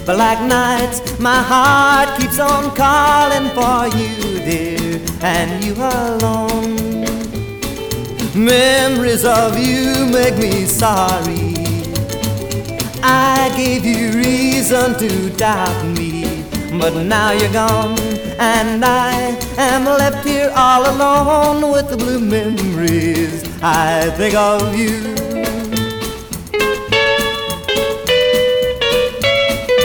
Black nights, my heart keeps on calling for you, dear, and you alone. Memories of you make me sorry. I gave you reason to doubt me, but now you're gone, and I am left here all alone with the blue memories. I think of you